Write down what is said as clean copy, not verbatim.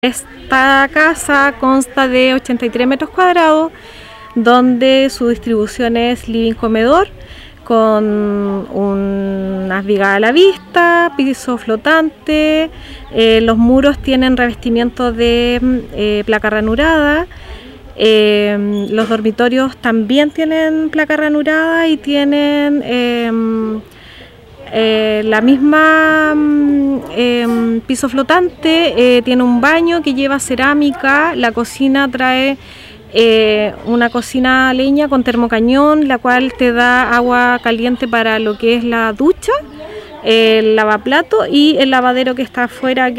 Esta casa consta de 83 metros cuadrados, donde su distribución es living comedor, con unas vigas a la vista, piso flotante, los muros tienen revestimiento de placa ranurada, los dormitorios también tienen placa ranurada y tienen la misma piso flotante, tiene un baño que lleva cerámica, la cocina trae una cocina a leña con termocañón, la cual te da agua caliente para lo que es la ducha, el lavaplato y el lavadero que está afuera.